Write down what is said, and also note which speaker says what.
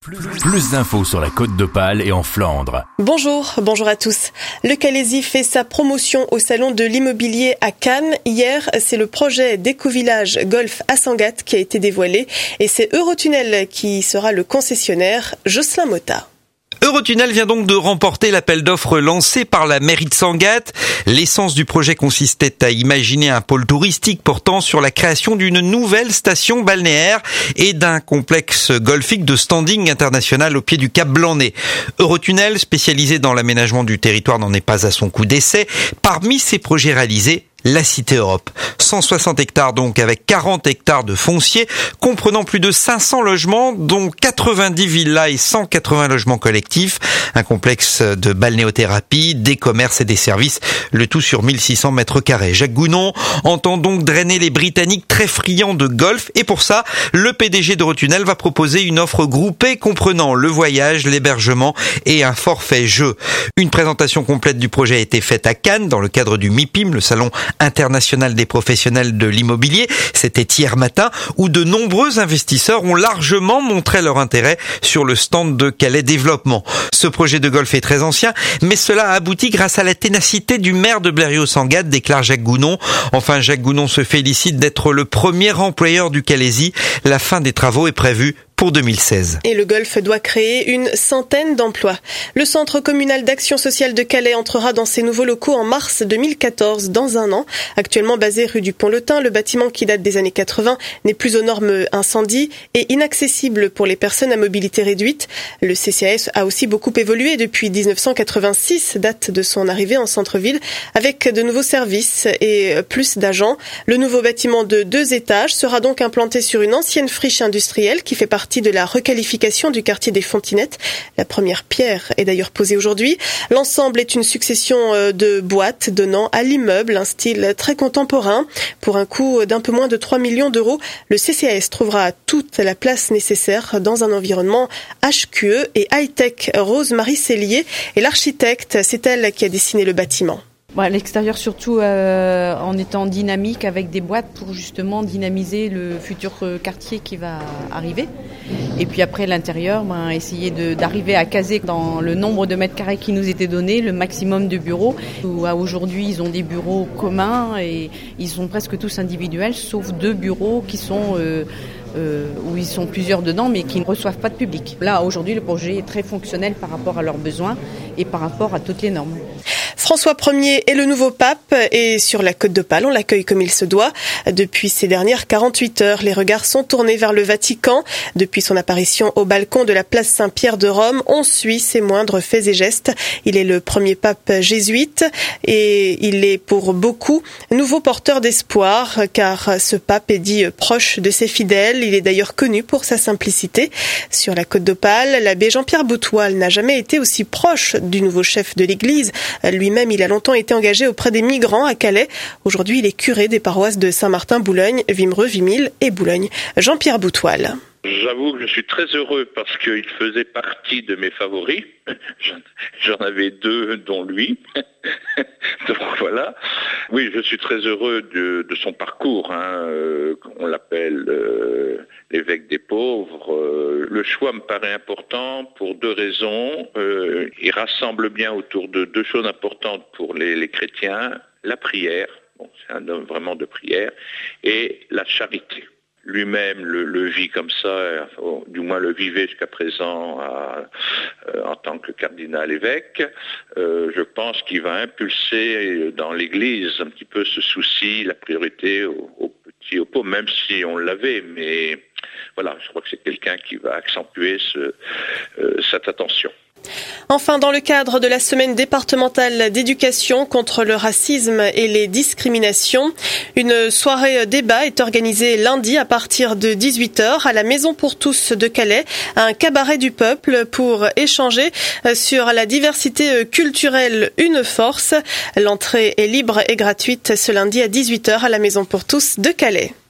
Speaker 1: Plus d'infos sur la Côte d'Opale et en Flandre.
Speaker 2: Bonjour à tous. Le Calaisis fait sa promotion au salon de l'immobilier à Cannes. Hier, c'est le projet d'éco-village golf à Sangatte qui a été dévoilé et c'est Eurotunnel qui sera le concessionnaire. Jocelyn Motta.
Speaker 3: Eurotunnel vient donc de remporter l'appel d'offres lancé par la mairie de Sangatte. L'essence du projet consistait à imaginer un pôle touristique portant sur la création d'une nouvelle station balnéaire et d'un complexe golfique de standing international au pied du Cap Blanc-Nez. Eurotunnel, spécialisé dans l'aménagement du territoire, n'en est pas à son coup d'essai. Parmi ses projets réalisés, la Cité Europe. 160 hectares donc, avec 40 hectares de foncier, comprenant plus de 500 logements, dont 90 villas et 180 logements collectifs. Un complexe de balnéothérapie, des commerces et des services, le tout sur 1600 mètres carrés. Jacques Gounon entend donc drainer les Britanniques très friands de golf. Et pour ça, le PDG d'Eurotunnel va proposer une offre groupée comprenant le voyage, l'hébergement et un forfait jeu. Une présentation complète du projet a été faite à Cannes, dans le cadre du MIPIM, le salon international des professionnels de l'immobilier. C'était hier matin, où de nombreux investisseurs ont largement montré leur intérêt sur le stand de Calais Développement. Ce projet de golf est très ancien, mais cela a abouti grâce à la ténacité du maire de Blériot-Sangatte, déclare Jacques Gounon. Enfin, Jacques Gounon se félicite d'être le premier employeur du Calaisis. La fin des travaux est prévue pour 2016.
Speaker 2: Et le golf doit créer une centaine d'emplois. Le Centre communal d'action sociale de Calais entrera dans ses nouveaux locaux en mars 2014, dans un an. Actuellement basé rue du Pont-Lotin, le bâtiment qui date des années 80 n'est plus aux normes incendie et inaccessible pour les personnes à mobilité réduite. Le CCAS a aussi beaucoup évolué depuis 1986, date de son arrivée en centre-ville, avec de nouveaux services et plus d'agents. Le nouveau bâtiment de 2 étages sera donc implanté sur une ancienne friche industrielle qui fait partie de la requalification du quartier des Fontinettes. La première pierre est d'ailleurs posée aujourd'hui. L'ensemble est une succession de boîtes donnant à l'immeuble un style très contemporain. Pour un coût d'un peu moins de 3 millions d'euros, le CCAS trouvera toute la place nécessaire dans un environnement HQE et high-tech. Rose-Marie Cellier est l'architecte. C'est elle qui a dessiné le bâtiment.
Speaker 4: L'extérieur surtout en étant dynamique avec des boîtes pour justement dynamiser le futur quartier qui va arriver. Et puis après l'intérieur, essayer d'arriver à caser dans le nombre de mètres carrés qui nous était donné, le maximum de bureaux. Aujourd'hui, ils ont des bureaux communs et ils sont presque tous individuels, sauf 2 bureaux qui sont où ils sont plusieurs dedans mais qui ne reçoivent pas de public. Là, aujourd'hui, le projet est très fonctionnel par rapport à leurs besoins et par rapport à toutes les normes.
Speaker 2: François Ier est le nouveau pape et sur la Côte d'Opale, on l'accueille comme il se doit. Depuis ces dernières 48 heures, les regards sont tournés vers le Vatican. Depuis son apparition au balcon de la place Saint-Pierre de Rome, on suit ses moindres faits et gestes. Il est le premier pape jésuite et il est pour beaucoup nouveau porteur d'espoir car ce pape est dit proche de ses fidèles. Il est d'ailleurs connu pour sa simplicité. Sur la Côte d'Opale, l'abbé Jean-Pierre Boutoual n'a jamais été aussi proche du nouveau chef de l'Église. Lui-même, il a longtemps été engagé auprès des migrants à Calais. Aujourd'hui, il est curé des paroisses de Saint-Martin-Boulogne, Wimereux, Vimille et Boulogne. Jean-Pierre Boutoual.
Speaker 5: J'avoue que je suis très heureux parce qu'il faisait partie de mes favoris. J'en avais 2, dont lui. Donc voilà. Oui, je suis très heureux de son parcours. On l'appelle l'évêque des pauvres. Le choix me paraît important pour 2 raisons. Il rassemble bien autour de 2 choses importantes pour les chrétiens. La prière, c'est un homme vraiment de prière, et la charité. Lui-même le vit comme ça, du moins le vivait jusqu'à présent en tant que cardinal évêque. Je pense qu'il va impulser dans l'Église un petit peu ce souci, la priorité aux petits, aux pauvres, même si on l'avait, mais voilà, je crois que c'est quelqu'un qui va accentuer cette attention.
Speaker 2: Enfin, dans le cadre de la semaine départementale d'éducation contre le racisme et les discriminations, une soirée débat est organisée lundi à partir de 18h à la Maison pour tous de Calais, un cabaret du peuple pour échanger sur la diversité culturelle, une force. L'entrée est libre et gratuite ce lundi à 18h à la Maison pour tous de Calais.